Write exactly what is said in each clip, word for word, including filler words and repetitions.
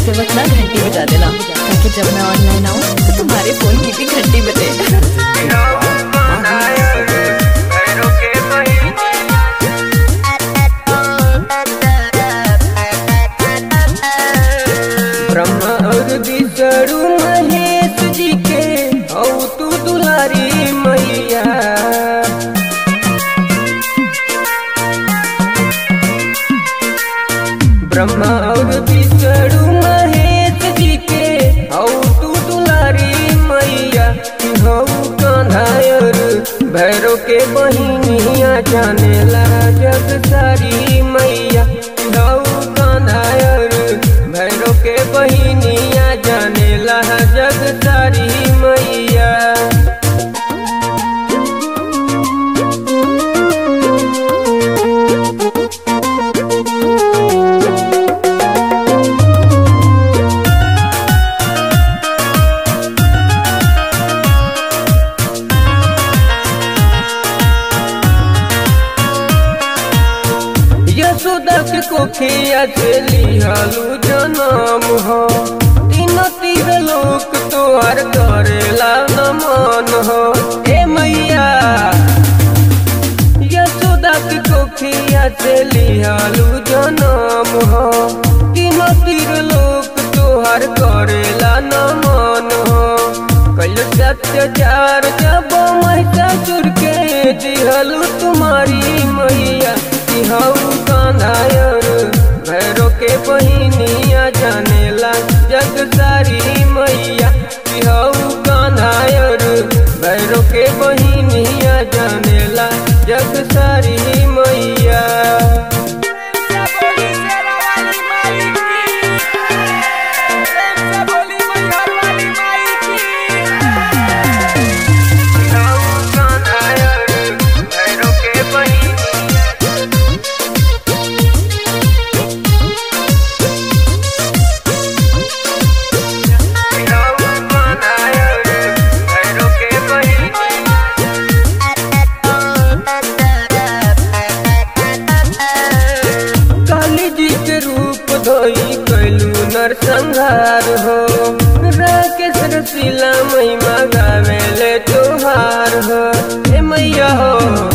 सोते वक्त ना घंटी बजा देना, ताकि जब मैं ऑनलाइन आऊँ तो तुम्हारे फोन की भी घंटी बजे। ब्रह्मा और विष्णु महेश जी के औ तू दुलारी मैया। ब्रह्मा और विष्णु महेश जी के औ तू दुलारी मैया। हौ कान्हा और भैरव के बहिनिया जानेला जग सारी मैया। हौ कान्हा और भैरव के बहिनिया जानेला जग सारी मैया। यशोदा के कोखिया से लिहालू जनम हो। तीन तीर लोक तोहर करेला नमन हो। ए मैया यशोदा के कोखिया से लिहालू जनम हो। तीन तीर लोक तोहर करेला नमन हो। कल अत्याचार जब महिषासुर के दिहलू तुम्हारी मैया। हौ कान्हा और भैरव के बहिनिया जानेला जग सारी मैया। हौ कान्हा और भैरव के बहिनिया जानेला जग सारी मैया। कैलू नरसंहार हो। राकेश रसीला महिमा गावेले तोहार हो। ए मैया हो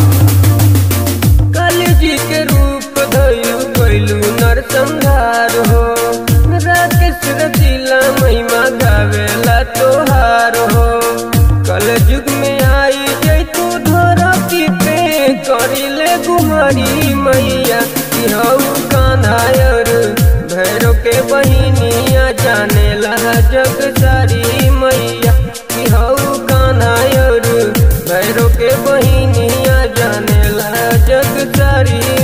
काली जी के रूप धोयू कैलू नरसंहार हो। राकेश रसीला महिमा गावेला तोहार हो। कल युग में आई जैतू धरती पे करिले गुहारी मैया। हौ कान्हा और भैरव के बहिनिया जानेला जग सारी मैया। हौ कान्हा और भैरव के बहिनिया जानेला जग सारी